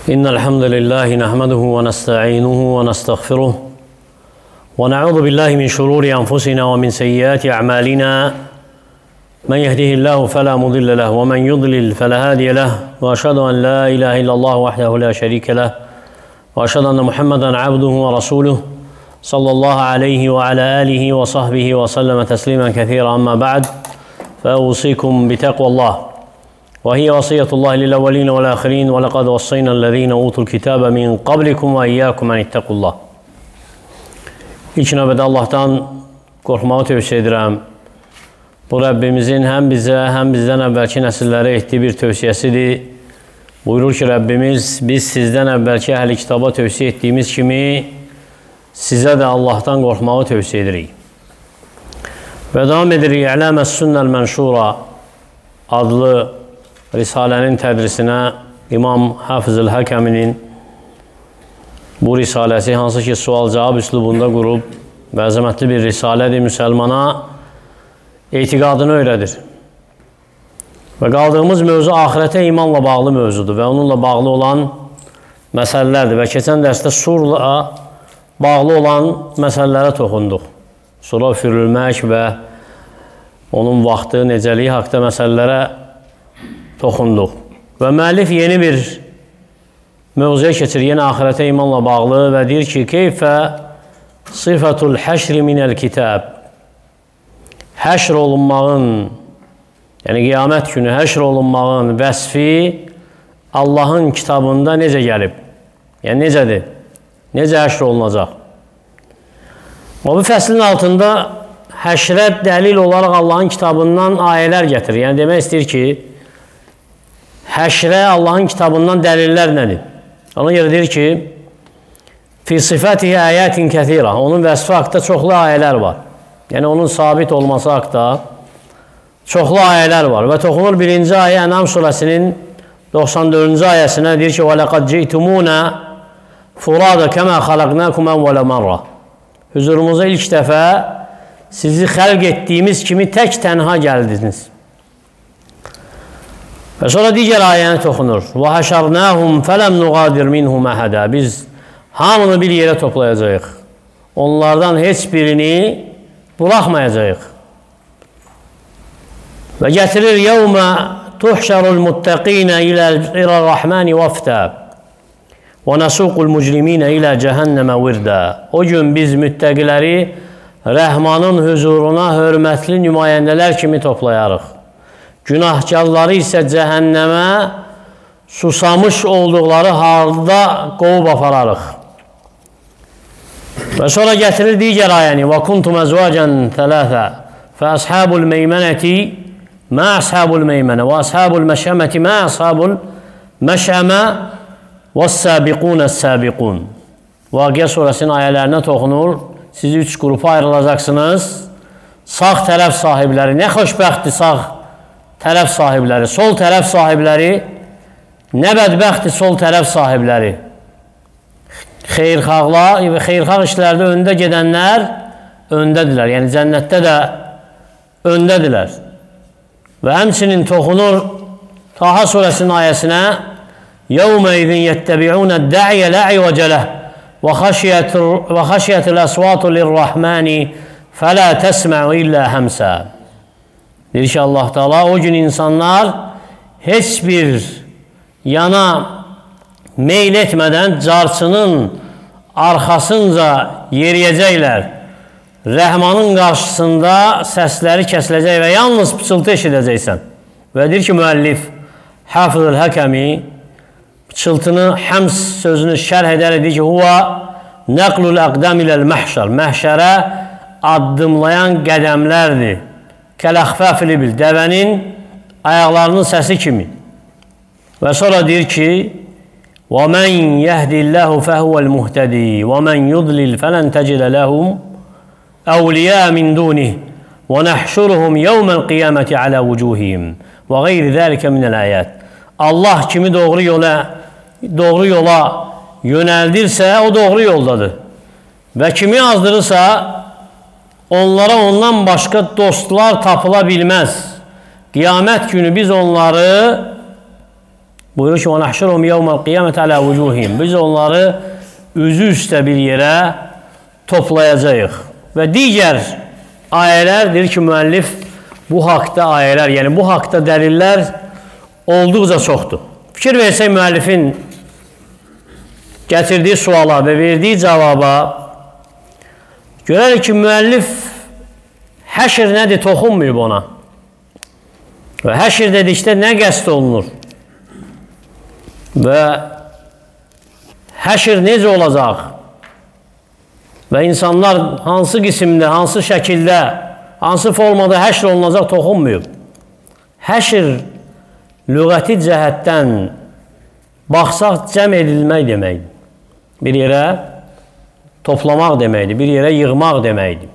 إن الحمد لله نحمده ونستعينه ونستغفره ونعوذ بالله من شرور أنفسنا ومن سيئات أعمالنا من يهده الله فلا مضل له ومن يضلل فلا هادي له وأشهد أن لا إله إلا الله وحده لا شريك له وأشهد أن محمدا عبده ورسوله صلى الله عليه وعلى آله وصحبه وسلم تسليما كثيرا. أما بعد فأوصيكم بتقوى الله وهي وصية الله للأولين والآخرين ولقد وصينا الذين أوتوا الكتاب من قبلكم وإياكم أن اتقوا الله. İlk növbədə Allahdan qorxmağı tövsiyə edirəm. Bu Rəbbimizin həm bizə, həm bizdən əvvəlki nəsillərə etdiyi bir tövsiyəsidir. Buyurur ki, Rəbbimiz, biz sizdən əvvəlki əhl-i kitaba tövsiyə etdiyimiz kimi sizə də Allahdan qorxmağı tövsiyə edirik. Və davam edirik İ'ləməs-Sünnəl Mənşura adlı Risalənin tədrisinə İmam Hafizul Həkəminin bu risaləsi, hansı ki sual-cavab üslubunda qurub və əzəmətli bir risalədir, müsəlmana etiqadını öyrədir. Və qaldığımız mövzu axirətə imanla bağlı mövzudur və onunla bağlı olan məsələlərdir. Və keçən dərsdə surla bağlı olan məsələlərə toxunduq. Sura üfürülmək və onun vaxtı, necəliyi haqda məsələlərə toxunduq. Və müəllif yeni bir mövzuya keçir, yeni axirətə imanla bağlı və deyir ki, keyfə sıfatul həşri minəl kitab. Həşr olunmağın, yəni qiyamət günü həşr olunmağın vəsfi Allahın kitabında necə gəlib? Yəni necədir? Necə həşr olunacaq? O bu fəslin altında həşrə dəlil olaraq Allahın kitabından ayələr gətirir. Yəni demək istəyir ki, həşrə Allahın kitabından dəlillər nədir? Ona görə deyir ki, fi sifətihi əyətin kəthira. Onun vəsfi haqda çoxlu ayələr var. Yəni onun sabit olması haqda çoxlu ayələr var. Və toxunur birinci ayə Ənam surəsinin 94-cü ayəsinə deyir ki, وَلَقَدْ جِئْتُمُونَ فُرَادَ كَمَا خَلَقْنَاكُمْ أَوَّلَ مَرَّةٍ. Huzurumuza ilk dəfə sizi xəlq etdiyimiz kimi tək tənha gəldiniz. Və sonra digər ayəni toxunur. وَحَشَرْنَاهُمْ فَلَمْ نُغَادِرْ مِنْهُمْ أَحَدًا. Biz hamını bir yerə toplayacağıq. Onlardan heç birini buraxmayacağıq. Və gətirir يَوْمَ تُحْشَرُ الْمُتَّقِينَ إِلَى الرَّحْمَنِ وَفْتًا وَنَسُوقُ الْمُجْرِمِينَ إِلَى جَهَنَّمَ وِرْدًا. O gün biz müttəqiləri Rəhmanın huzuruna hörmətli nümayəndələr kimi toplayarıq. Günahkarları isə cəhənnəmə susamış olduqları halda qovub apararıq. Və sonra gətirir digər ayəni. وَكُنْتُمْ أَزْوَاجًا ثَلَاثًا فَأَصْحَابُ الْمَيْمَنَةِ مَا أَصْحَابُ الْمَيْمَنَةِ وَأَصْحَابُ الْمَشْأَمَةِ مَا أَصْحَابُ الْمَشْأَمَةِ وَالسَّابِقُونَ السَّابِقُونَ. Vaqiə surəsinin ayələrinə toxunur. Siz üç qrupa ayrılacaqsınız. Sağ tərəf sahibləri, nə xoşbəxtdir sağ tərəf sahibləri, sol tərəf sahibləri, nə bədbəxtdir sol tərəf sahibləri. Xeyrxahlar və xeyrxah işlərdə öndə gedənlər öndədirlər. Yəni cənnətdə də öndədirlər. Və həmçinin toxunur Taha surəsinin ayəsinə يَوْمَئِذٍ يَتَّبِعُونَ الدَّعِيَ لَا عِوَجَ لَهُ وَخَشِيَتِ الْأَصْوَاتُ لِلرَّحْمَنِ فَلَا تَسْمَعُ إِلَّا هَمْسًا. Deyir ki, Allah Teala o gün insanlar heç bir yana meyl etmədən carçının arxasınca yeriyəcəklər. Rəhmanın qarşısında səsləri kəsiləcək və yalnız pıçıltı eşidəcəksən. Və deyir ki, müəllif Hafizul Həkəmi pıçıltını, həms sözünü şərh edər, deyir ki, huva nəqlul əqdəm iləl məhşər. Məhşərə addımlayan qədəmlərdir. Kələxfəfili bil, dəvənin ayaqlarının səsi kimi. Və sonra deyir ki, وَمَنْ يَهْدِ اللَّهُ فَهُوَ الْمُهْتَدِي وَمَنْ يُضْلِلْ فَلَنْ تَجِدَ لَهُمْ أَوْلِيَاءَ مِنْ دُونِهِ وَنَحْشُرُهُمْ يَوْمَ الْقِيَامَةِ عَلَى وُجُوهِهِمْ وَغَيْرِ ذَلِكَ مِنَ الْآيَاتِ. Allah kimi doğru yola yönəldirsə, o doğru yoldadır. Və kimi azdırırsa, onlara ondan başqa dostlar tapıla bilməz. Qiyamət günü biz onları Buyurur ki, وَنَحْشُرُهُمْ يَوْمَ الْقِيَامَةِ عَلَى وُجُوهِهِمْ Biz onları üzü üstə bir yerə toplayacağıq. Və digər ayələr, deyir ki, müəllif bu haqda ayələr, yəni bu haqda dəlillər olduqca çoxdur. Fikir versək müəllifin gətirdiyi suala və verdiyi cavaba görərik ki, müəllif həşr nədir toxunmayıb ona. Və həşr dedikdə nə qəsd olunur? Və həşr necə olacaq? Və insanlar hansı qismdə, hansı şəkildə, hansı formada həşr olunacaq toxunmayıb. Həşr lüğəti cəhətdən baxsaq cəm edilmək deməkdir. Bir yerə toplamaq deməkdir, bir yerə yığmaq deməkdir.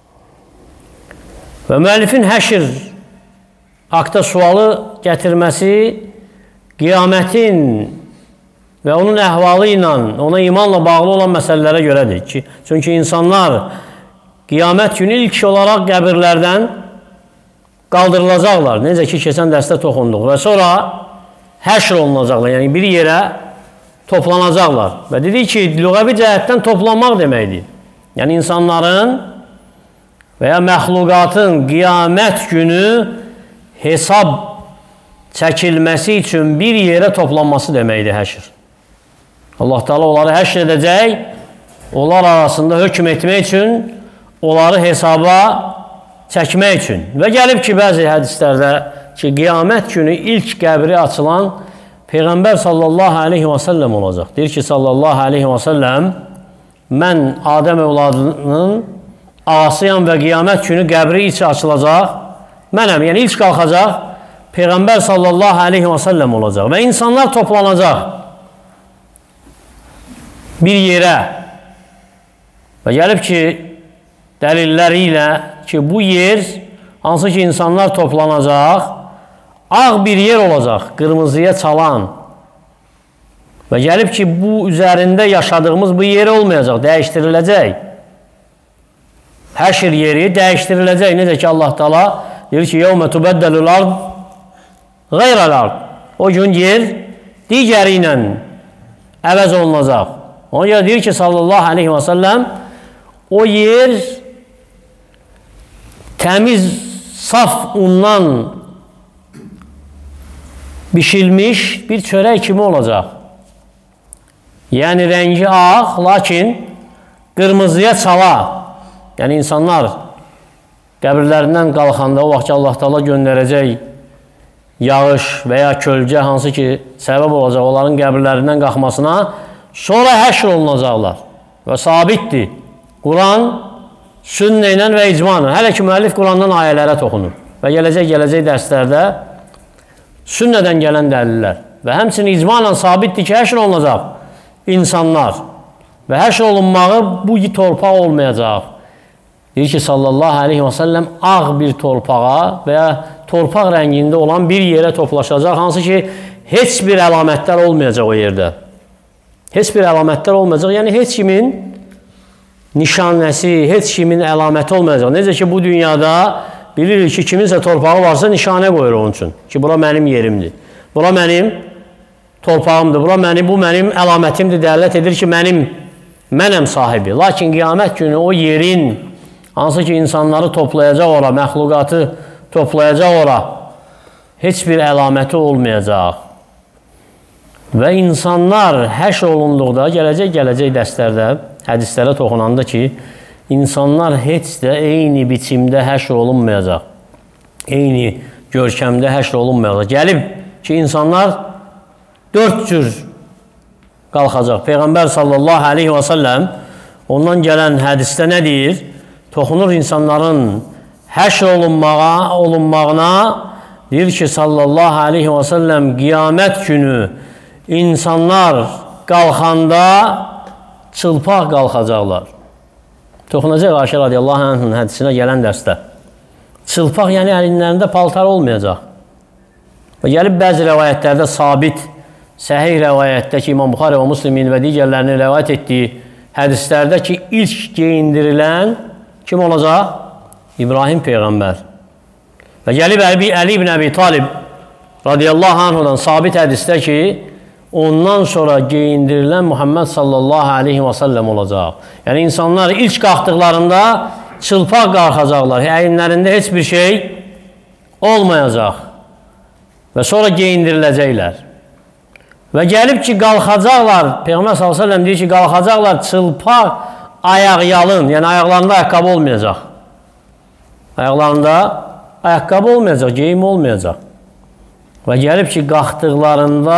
Və müəllifin həşr haqda sualı gətirməsi qiyamətin və onun əhvalı ilə, ona imanla bağlı olan məsələlərə görədir ki, çünki insanlar qiyamət günü ilk olaraq qəbirlərdən qaldırılacaqlar. Necə ki, keçən dərsdə toxunduq və sonra həşr olunacaqlar, yəni bir yerə toplanacaqlar. Və dedik ki, lüğəvi cəhətdən toplanmaq deməkdir. Yəni insanların və ya məxluqatın qiyamət günü hesab çəkilməsi üçün bir yerə toplanması deməkdir həşr. Allah Teala onları həşr edəcək, onlar arasında hökm etmək üçün, onları hesaba çəkmək üçün. Və gəlib ki, bəzi hədislərdə ki, qiyamət günü ilk qəbri açılan Peyğəmbər sallallahu aleyhi və səlləm olacaq. Deyir ki, sallallahu aleyhi və səlləm, mən Adəm övladının ağasıyam və qiyamət günü qəbri içi açılacaq. Mənəm, yəni ilk qalxacaq Peyğəmbər sallallahu aleyhi və səlləm olacaq. Və insanlar toplanacaq bir yerə. Və gəlib ki, dəlilləri ilə ki, bu yer, hansı ki insanlar toplanacaq, ağ bir yer olacaq, qırmızıya çalan. Və gəlib ki, bu üzərində yaşadığımız bu yer olmayacaq, dəyişdiriləcək. Həşr yeri dəyişdiriləcək. Necə ki, Allah Teala deyir ki, يَوْمَ تُبَدَّلُ الْأَرْضِ غَيْرَ الْأَرْضِ O gün yer digəri ilə əvəz olunacaq. Ona görə deyir ki, sallallahu aleyhi və səlləm, o yer təmiz, saf undan bişilmiş bir çörək kimi olacaq. Yəni, rəngi ağ, lakin qırmızıya çala. Yəni, insanlar qəbirlərindən qalxanda, o vaxt ki, Allah Teala göndərəcək yağış və ya kölgə, hansı ki, səbəb olacaq onların qəbirlərindən qalxmasına, sonra həşr olunacaqlar. Və sabitdir. Quran, sünnə ilə və icmanla. Hələ ki, müəllif Qurandan ayələrə toxunur. Və gələcək dərslərdə sünnədən gələn dəlillər. Və həmçinin icmanla sabitdir ki, həşr olunacaq insanlar. Və həşr olunmağı bu torpaq olmayacaq. Deyir ki, sallallahu aleyhi və səlləm ağ bir torpağa və ya torpaq rəngində olan bir yerə toplaşacaq. Hansı ki, heç bir əlamətlər olmayacaq o yerdə. Heç bir əlamətlər olmayacaq. Yəni, heç kimin nişanəsi, heç kimin əlaməti olmayacaq. Necə ki, bu dünyada bilirik ki, kiminsə torpağı varsa nişanə qoyur onun üçün. Ki, bura mənim yerimdir. Bura mənim torpağımdır. Bu mənim əlamətimdir. Dəllət edir ki, mənəm sahibi. Lakin qiyamət günü o yerin, hansı ki, insanları toplayacaq ora, məxluqatı toplayacaq ora, heç bir əlaməti olmayacaq. Və insanlar həşr olunduqda, gələcək dərslərdə, hədislərə toxunanda ki, insanlar heç də eyni biçimdə həşr olunmayacaq. Eyni görkəmdə həşr olunmayacaq. Gəlib ki, insanlar 4 cür qalxacaq. Peyğəmbər sallallahu aleyhi və səlləm ondan gələn hədisdə nə deyir? Toxunur insanların həşr olunmağına, deyir ki, sallallahu aleyhi və səlləm qiyamət günü İnsanlar qalxanda çılpaq qalxacaqlar. Toxunacaq Ayşə radiyallahu anhın hədisinə gələn dərsdə. Çılpaq, yəni əlinlərində paltar olmayacaq. Və gəlib bəzi rəvayətlərdə sabit, səhih rəvayətdə ki, İmam Buxari və Müslimin və digərlərinin rəvayət etdiyi hədislərdə ki, ilk geyindirilən kim olacaq? İbrahim Peyğəmbər. Və gəlib Əli ibn Əbi Talib radiyallahu anhudan sabit hədisdə ki, ondan sonra geyindirilən Muhammed sallallahu aleyhi və səlləm olacaq. Yəni, insanlar ilk qalxdıqlarında çılpaq qalxacaqlar, əyinlərində heç bir şey olmayacaq və sonra geyindiriləcəklər. Və gəlib ki, qalxacaqlar, Peyğəmbər sallallahu aleyhi və səlləm deyir ki, qalxacaqlar çılpaq ayaqyalın, yəni ayaqlarında ayaqqabı olmayacaq. Ayaqlarında ayaqqabı olmayacaq, geyim olmayacaq. Və gəlib ki, qalxdıqlarında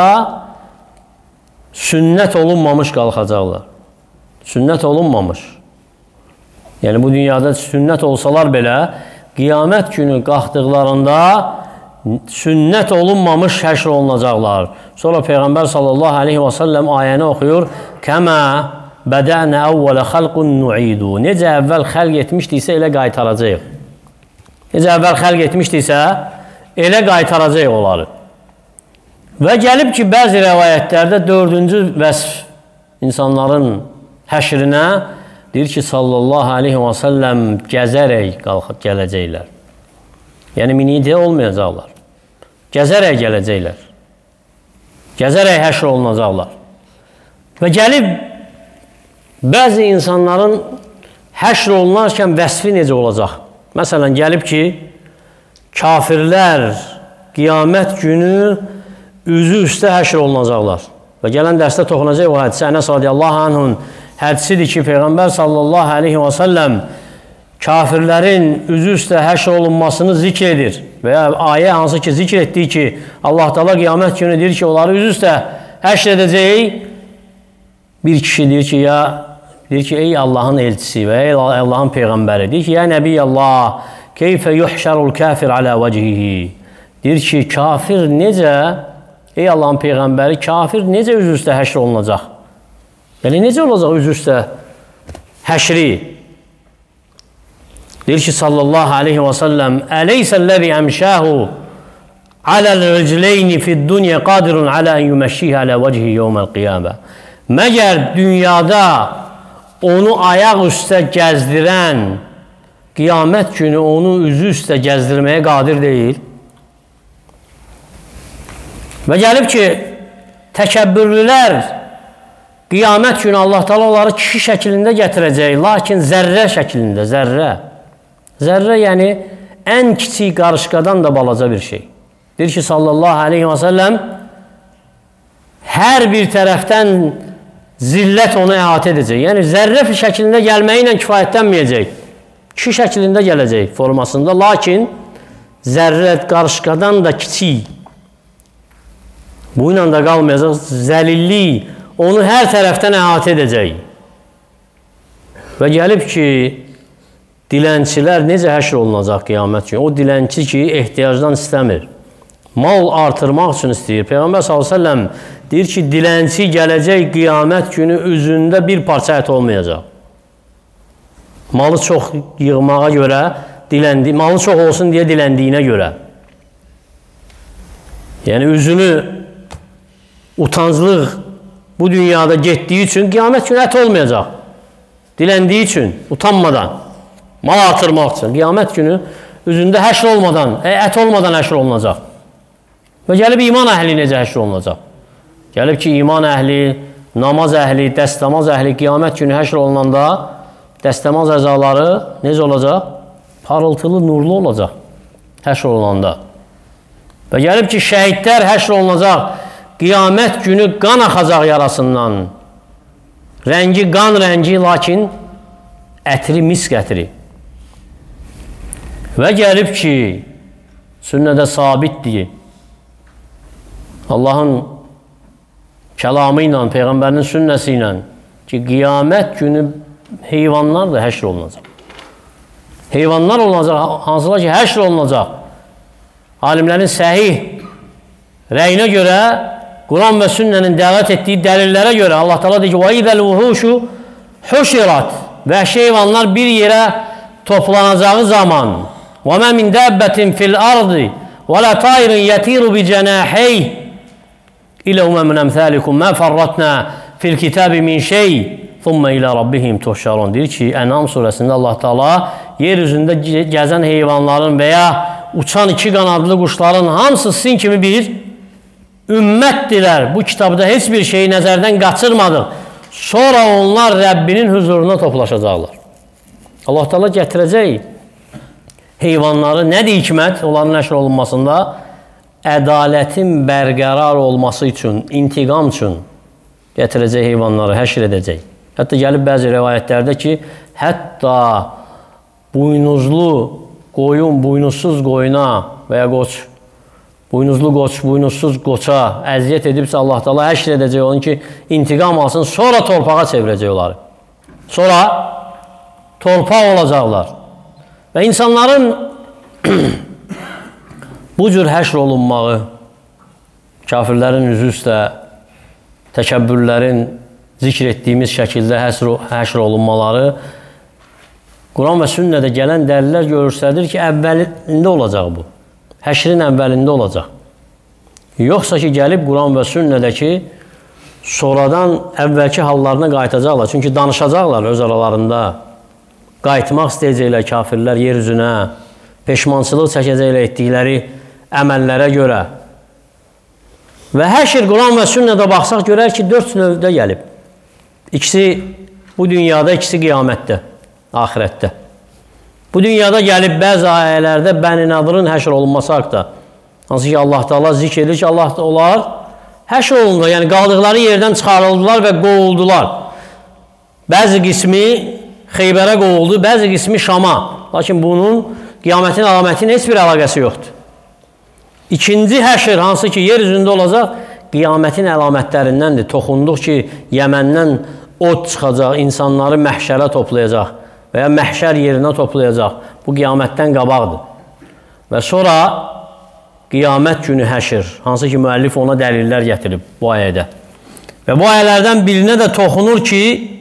sünnət olunmamış qalxacaqlar. Sünnət olunmamış. Yəni, bu dünyada sünnət olsalar belə, qiyamət günü qalxdıqlarında sünnət olunmamış həşr olunacaqlar. Sonra Peyğəmbər sallallahu aleyhi və səlləm ayəni oxuyur. Kəmə bədənə əvvələ xalqun nu'idu. Necə əvvəl xəlq etmişdiksə, elə qaytaracaq. Necə əvvəl xəlq etmişdiksə, elə qaytaracaq onları. Və gəlib ki, bəzi rəvayətlərdə 4-cü vəsf insanların həşrinə deyir ki, sallallahu aleyhi və səlləm gəzərək qalxıb gələcəklər. Yəni, minidə olmayacaqlar. Gəzərək gələcəklər. Gəzərək həşr olunacaqlar. Və gəlib bəzi insanların həşr olunarkən vəsfi necə olacaq? Məsələn, gəlib ki, kafirlər qiyamət günü üzü üstə həşr olunacaqlar. Və gələn dərsdə toxunacaq o hədisə, Ənəs radiyallahu anhun hədisidir ki, Peyğəmbər sallallahu aleyhi və səlləm kafirlərin üzü üstə həşr olunmasını zikr edir. Və ya ayə hansı ki, zikr etdiyi ki, Allah Teala qiyamət günü deyir ki, onları üzü üstə həşr edəcək. Bir kişi deyir ki, ey Allahın elçisi və ey Allahın Peyğəmbəri. Deyir ki, ya Nəbiyyəllah, keyfə yuhşərul kafir alə vəcihihi. Deyir ki, kafir necə, ey Allahın Peyğəmbəri, kafir necə üzü üstə həşr olunacaq? Yəni, necə olacaq üzü üstə həşri? Deyir ki, sallallahu aleyhi və səlləm, Ələysəlləzi əmşəhu aləl-ricleyni fid-dunya qadirun alə ən yuməşşihi alə vəcihi yevməl qiyamə. Məgər dünyada onu ayaq üstə gəzdirən qiyamət günü onu üzü üstə gəzdirməyə qadir deyil. Və gəlib ki, təkəbbürlülər qiyamət günü Allah Teala onları kişi şəklində gətirəcək, lakin zərrə şəklində, zərrə. Zərrə, yəni ən kiçik qarışqadan da balaca bir şey. Deyir ki, sallallahu aleyhi və səlləm, hər bir tərəfdən zillət onu əhatə edəcək. Yəni, zərrə şəklində gəlməyi ilə kifayətlənməyəcək. Kişi şəklində gələcək formasında, lakin zərrə qarışqadan da kiçik. Bu ilə də qalmayacaq, zəlillik onu hər tərəfdən əhatə edəcək. Və gəlib ki, dilənçilər necə həşr olunacaq qiyamət günü? O dilənçi ki, ehtiyacdan istəmir. Mal artırmaq üçün istəyir. Peyğəmbər s.ə.v deyir ki, dilənçi gələcək qiyamət günü üzündə bir parça ət olmayacaq. Malı çox yığmağa görə, malı çox olsun deyə diləndiyinə görə. Yəni, üzünü utanclıq bu dünyada getdiyi üçün qiyamət günü ət olmayacaq. Diləndiyi üçün, utanmadan. Mal artırmaq üçün. Qiyamət günü üzündə həşr olmadan, ət olmadan həşr olunacaq. Və gəlib iman əhli necə həşr olunacaq? Gəlib ki, iman əhli, namaz əhli, dəstəmaz əhli qiyamət günü həşr olunanda dəstəmaz əzaları necə olacaq? Parıltılı, nurlu olacaq həşr olunanda. Və gəlib ki, şəhidlər həşr olunacaq. Qiyamət günü qan axacaq yarasından. Rəngi qan rəngi, lakin ətri misk ətri. Və gəlib ki, sünnədə sabitdir. Allahın kəlamı ilə, Peyğəmbərinin sünnəsi ilə ki, qiyamət günü heyvanlar da həşr olunacaq. Heyvanlar olunacaq, hansılar ki, həşr olunacaq. Alimlərin səhih rəyinə görə, Quran və sünnənin dəvət etdiyi dəlillərə görə Allah Teala deyir ki, وَاِذَا الْوُحُوشُ حُشِرَتْ Vəhşi heyvanlar bir yerə toplanacağı zaman وَمَا مِنْ دَابَّةٍ فِي الْأَرْضِ وَلَا طَائِرٍ يَطِيرُ بِجَنَاحَيْهِ إِلَّا أُمَمٌ أَمْثَالُكُمْ مَا فَرَّطْنَا فِي الْكِتَابِ مِنْ شَيْءٍ ثُمَّ إِلَى رَبِّهِمْ تُحْشَرُونَ Deyir ki, Ənam surəsində Allah Teala yeryüzündə gəzən heyvanların və ya uçan iki qanadlı quşların hamısı sizin kimi bir ümmətdirlər. Bu kitabda heç bir şeyi nəzərdən qaçırmadıq. Sonra onlar Rəbbinin huzuruna toplaşacaqlar. Allah Teala gətirəcək heyvanları, nədir hikmət onların nəşr olunmasında? Ədalətin bərqərar olması üçün, intiqam üçün gətirəcək heyvanları, həşr edəcək. Hətta gəlib bəzi rivayətlərdə ki, hətta buynuzlu qoyun, buynuzsuz qoyuna və ya qoç, buynuzlu qoç, buynuzsuz qoça əziyyət edibsə Allah Teala həşr edəcək onun ki, intiqam alsın, sonra torpağa çevirəcək onları. Sonra torpaq olacaqlar. Və insanların bu cür həşr olunmağı, kafirlərin üzü üstə təkəbbürlərin zikr etdiyimiz şəkildə həşr olunmaları Quran və sünnədə gələn dəlillər göstərir ki, əvvəlində olacaq bu. Həşrin əvvəlində olacaq. Yoxsa ki, gəlib Quran və sünnədəki sonradan əvvəlki hallarına qayıtacaqlar. Çünki danışacaqlar öz aralarında. Qayıtmaq istəyəcəklər kafirlər yer üzünə, peşmançılıq çəkəcəklər etdikləri əməllərə görə. Və həşr Quran və sünnədə baxsaq görər ki, 4 növdə gəlib. İkisi bu dünyada, ikisi qiyamətdə, axirətdə. Bu dünyada gəlib bəzi ayələrdə Bəni Nadirın həşr olunması haqda. Hansı ki, Allah Teala zikr edir ki, Allah onlar həşr olundu. Yəni, qaldıqları yerdən çıxarıldılar və qovuldular. Bəzi qismi Xeybərə qovuldu, bəzi qismi Şama. Lakin bunun qiyamətin əlamətinin heç bir əlaqəsi yoxdur. İkinci həşr, hansı ki, yer üzündə olacaq, qiyamətin əlamətlərindəndir. Toxunduq ki, Yəməndən od çıxacaq, insanları məhşərə toplayacaq və ya məhşər yerinə toplayacaq. Bu qiyamətdən qabaqdır. Və sonra qiyamət günü həşr, hansı ki, müəllif ona dəlillər gətirib bu ayədə. Və bu ayələrdən birinə də toxunur ki,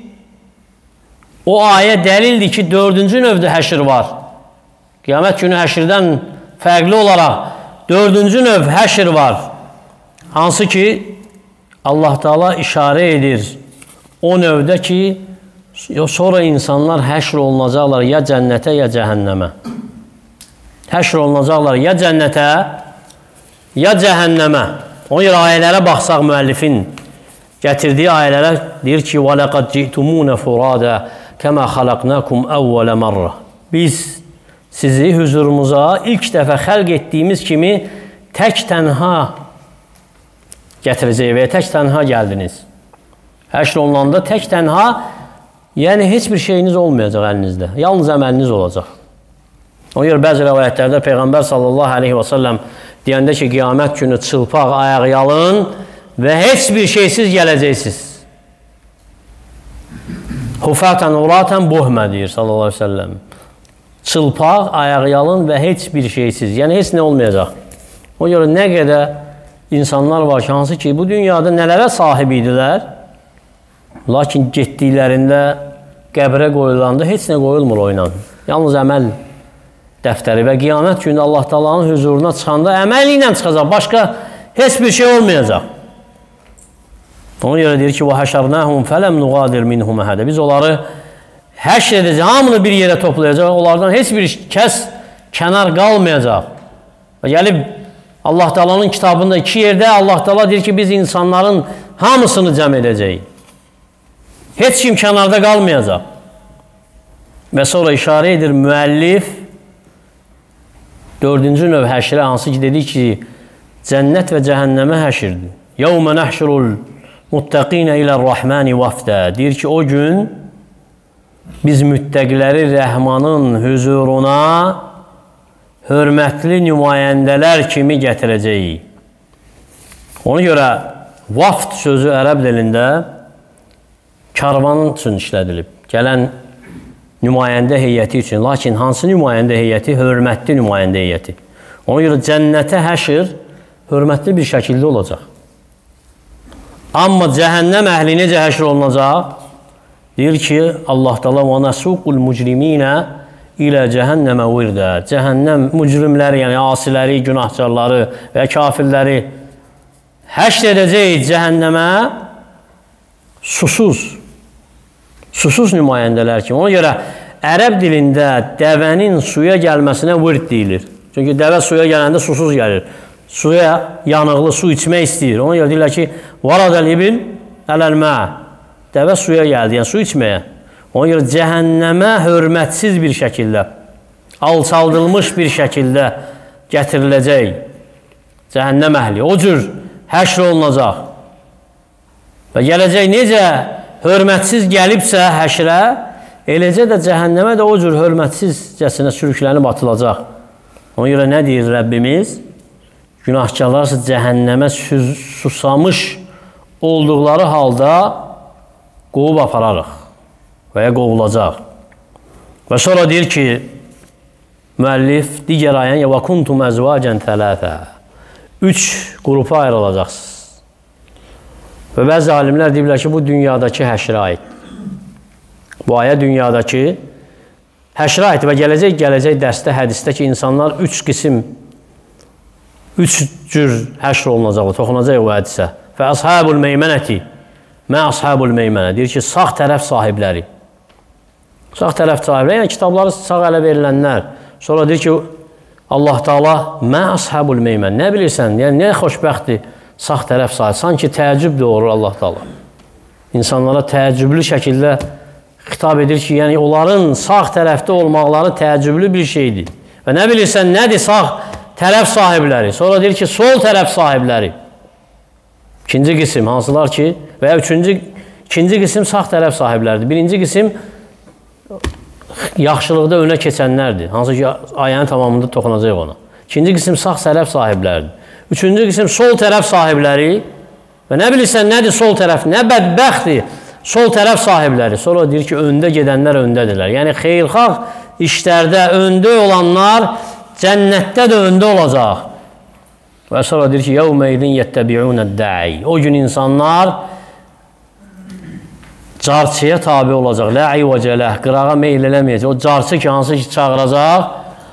o ayə dəlildir ki, 4-cü növdə həşr var. Qiyamət günü həşrdən fərqli olaraq 4-cü növ həşr var. Hansı ki, Allah Teala işarə edir o növdə ki, sonra insanlar həşr olunacaqlar ya cənnətə, ya cəhənnəmə. Həşr olunacaqlar ya cənnətə, ya cəhənnəmə. Ona görə ayələrə baxsaq müəllifin gətirdiyi ayələrə deyir ki, وَلَقَدْ جِئْتُمُونَ فُرَادًا كَمَا خَلَقْنَاكُمْ أَوَّلَ مَرَّةً. Biz sizi huzurumuza ilk dəfə xəlq etdiyimiz kimi tək tənha gətirəcək və tək tənha gəldiniz. Həşr olunanda tək tənha, yəni heç bir şeyiniz olmayacaq əlinizdə. Yalnız əməliniz olacaq. Ona görə bəzi rəvayətlərdə Peyğəmbər sallallahu aleyhi və səlləm deyəndə ki, qiyamət günü çılpaq, ayaq yalın və heç bir şeysiz gələcəksiniz. Hufatan uratan buhmə deyir sallallahu aleyhi və səlləm. Çılpaq, ayaq yalın və heç bir şeysiz. Yəni, heç nə olmayacaq. O görə nə qədər insanlar var ki, hansı ki, bu dünyada nələrə sahib idilər, lakin getdiklərində qəbrə qoyulanda heç nə qoyulmur oynan. Yalnız əməl dəftəri və qiyamət günü Allah Taala'nın huzuruna çıxanda əməli ilə çıxacaq. Başqa heç bir şey olmayacaq. Ona görə deyir ki, وَحَشَرْنَاهُمْ فَلَمْ نُغَادِرْ مِنْهُمْ أَحَدًا. Biz onları həşr edəcək, hamını bir yerə toplayacaq, onlardan heç bir kəs kənar qalmayacaq. Və gəlib Allah Taala'nın kitabında 2 yerdə Allah Taala deyir ki, biz insanların hamısını cəm edəcəyik. Heç kim kənarda qalmayacaq. Və sonra işarə edir müəllif 4-cü növ həşrə, hansı ki, dedi ki, cənnət və cəhənnəmə həşrdir. يَوْمَ نَحْشُرُ الْمُتَّقِينَ إِلَى الرَّحْمَانِ وَفْدًا. Deyir ki, o gün biz müttəqiləri Rəhmanın huzuruna hörmətli nümayəndələr kimi gətirəcəyik. Ona görə vafd sözü ərəb dilində karvanın üçün işlədilib. Gələn nümayəndə heyəti üçün. Lakin hansı nümayəndə heyəti? Hörmətli nümayəndə heyəti. Ona görə cənnətə həşr hörmətli bir şəkildə olacaq. Amma cəhənnəm əhli necə həşr olunacaq? Deyir ki, Allah Taala وَنَسُوقُ الْمُجْرِمِينَ ilə cəhənnəmə virdə. Cəhənnəm mücrimləri, yəni asiləri, günahkarları və kafirləri həşr edəcək cəhənnəmə susuz nümayəndələr kimi. Ona görə ərəb dilində dəvənin suya gəlməsinə vird deyilir. Çünki dəvə suya gələndə susuz gəlir. Suya yanıqlı su içmək istəyir. Ona görə deyirlər ki, varadəl ibil ələl-mə. Dəvə suya gəldi, yəni su içməyə. Ona görə cəhənnəmə hörmətsiz bir şəkildə, alçaldılmış bir şəkildə gətiriləcək cəhənnəm əhli. O cür həşr olunacaq. Və gələcək necə hörmətsiz gəlibsə həşrə, eləcə də cəhənnəmə də o cür hörmətsizcəsinə sürüklənib atılacaq. Ona görə nə deyir Rəbbimiz? Günahkarlarsa cəhənnəmə susamış olduqları halda qovub apararıq və ya qovulacaq. Və sonra deyir ki, müəllif digər ayən və kuntum əzvacən tələtə. 3 qrupa ayrılacaqsınız. Və bəzi alimlər deyirlər ki, bu dünyadakı həşrə aid. Bu ayə dünyadakı həşrə aid və gələcək dərsdə, hədisdə ki, insanlar 3 qism, 3 cür həşr olunacaq, toxunacaq o hədisə. Və əshabul meymənəti, mə əshabul meymənə. Deyir ki, sağ tərəf sahibləri. Sağ tərəf sahibləri, yəni kitabları sağ ələ verilənlər. Sonra deyir ki, Allah Taala mə əshabul meymən. Nə bilirsən, yəni nə xoşbəxtdir sağ tərəf sahibi. Sanki təəccüb doğurur Allah Taala. İnsanlara təəccüblü şəkildə xitab edir ki, yəni onların sağ tərəfdə olmaqları təəccüblü bir şeydir. Və nə bilirsən, nədir sağ tərəf sahibləri? Sonra deyir ki, sol tərəf sahibləri. İkinci qism, hansılar ki, və ya ikinci qism sağ tərəf sahibləridir. Birinci qism yaxşılıqda önə keçənlərdir. Hansı ki, ayənin tamamında toxunacaq ona. İkinci qism sağ tərəf sahibləridir. Üçüncü qism sol tərəf sahibləri. Və nə bilirsən, nədir sol tərəf? Nə bədbəxtdir sol tərəf sahibləri. Sonra deyir ki, öndə gedənlər öndədirlər. Yəni, xeyrxalq işlərdə öndə olanlar cənnətdə də öndə olacaq. Və sonra deyir ki, يَوْمَ اِذٍ يَتَّبِعُونَ الدَّعِي. O gün insanlar carçıya tabi olacaq. Lə'i və cələh. Qırağa meyl eləməyəcək. O carçı ki, hansı ki çağıracaq,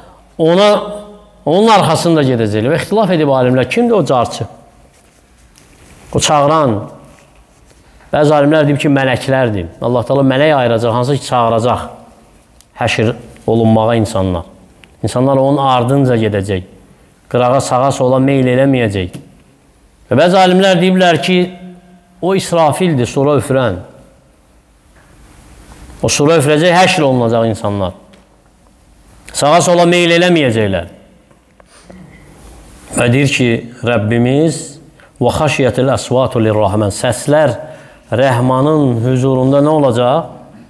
onun arxasında gedəcək. Və ixtilaf edib alimlər. Kimdir o carçı? O çağıran. Bəzi alimlər deyib ki, mələklərdir. Allah Taala mələk ayıracaq, hansı ki çağıracaq həşr olunmağa insanlar. İnsanlar onun ardınca gedəcək. Qırağa sağa sola meyl eləməyəcək. Və bəzi alimlər deyiblər ki, o İsrafildir, sura üfürən. O sura üfürəcək, həşr olunacaq insanlar. Sağa sola meyl eləməyəcəklər. Və deyir ki, Rəbbimiz və xaşiyyətil əsvatu lirrahman. Səslər Rəhmanın huzurunda nə olacaq?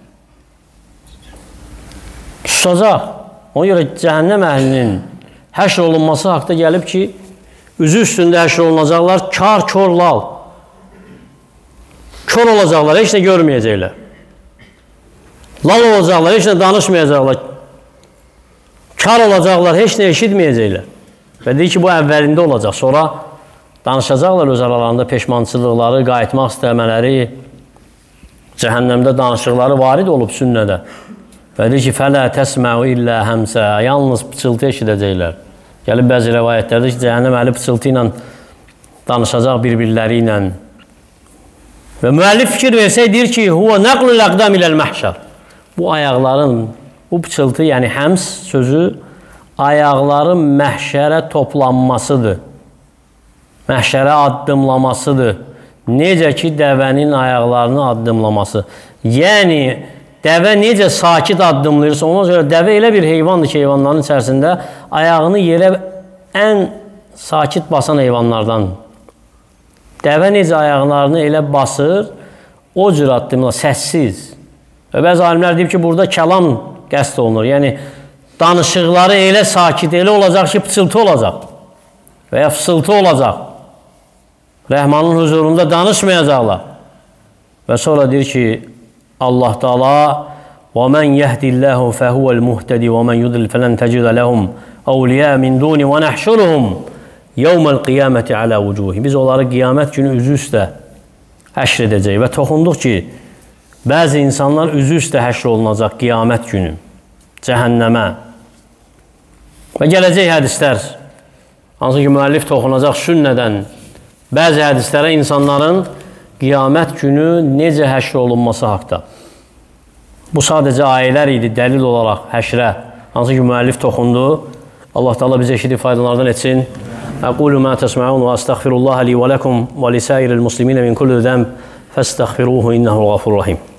Susacaq. Ona görə cəhənnəm əhlinin həşr olunması haqda gəlib ki, üzü üstündə həşr olunacaqlar, kar, kör, lal. Kör olacaqlar, heç nə görməyəcəklər. Lal olacaqlar, heç nə danışmayacaqlar. Kar olacaqlar, heç nə eşitməyəcəklər. Və deyir ki, bu əvvəlində olacaq. Sonra danışacaqlar öz aralarında peşmançılıqları, qayıtmaq istəmələri, cəhənnəmdə danışıqları varid olub sünnədə. Və deyir ki, fələ təsməu illə həmsə, yalnız pıçıltı eşidəcəklər. Gəlib bəzi rəvayətlərdə ki, cəhənnəm əli pıçıltı ilə danışacaq bir-birləri ilə. Və müəllif fikir versək, deyir ki, huvə nəqlül əqdəm iləl məhşər. Bu ayaqların, bu pıçıltı, yəni həms sözü, ayaqların məhşərə toplanmasıdır. Məhşərə addımlamasıdır. Necə ki, dəvənin ayaqlarını addımlaması. Yəni, dəvə necə sakit addımlayırsa, ona görə dəvə elə bir heyvandır ki, heyvanların içərisində ayağını yerə ən sakit basan heyvanlardan. Dəvə necə ayaqlarını elə basır, o cür addımla, səssiz. Və bəzi alimlər deyib ki, burada kəlam qəsd olunur. Yəni, danışıqları elə sakit, elə olacaq ki, pıçıltı olacaq və ya fısıltı olacaq. Rəhmanın huzurunda danışmayacaqlar. Və sonra deyir ki, Allah Taala وَمَنْ يَهْدِ اللّٰهُ فَهُوَ الْمُهْتَدِ وَمَنْ يُضْلِلْ فَلَنْ تَجِدَ لَهُمْ أَوْلِيَاءَ مِنْ دُونِ وَنَحْشُرُهُمْ يَوْمَ الْقِيَامَةِ عَلَى وُجُوهِهِمْ. Biz onları qiyamət günü üzü üstə həşr edəcək və toxunduq ki, bəzi insanlar üzü üstə həşr olunacaq qiyamət günü, cəhənnəmə. Və gələcək hədislər, hansı ki, müəllif toxunacaq sünnədən, bəzi hədislərə insanların qiyamət günü necə həşr olunması haqda. Bu sadəcə ayələr idi, dəlil olaraq həşrə, hansı ki, müəllif toxundu. Allah Teala bizi eşidib faydalardan etsin. Aqulu ma tesma'un ve estağfirullah li ve lekum ve lisairil muslimine min kulli zənb fəstəğfiruhu innehu ğafurur rahim.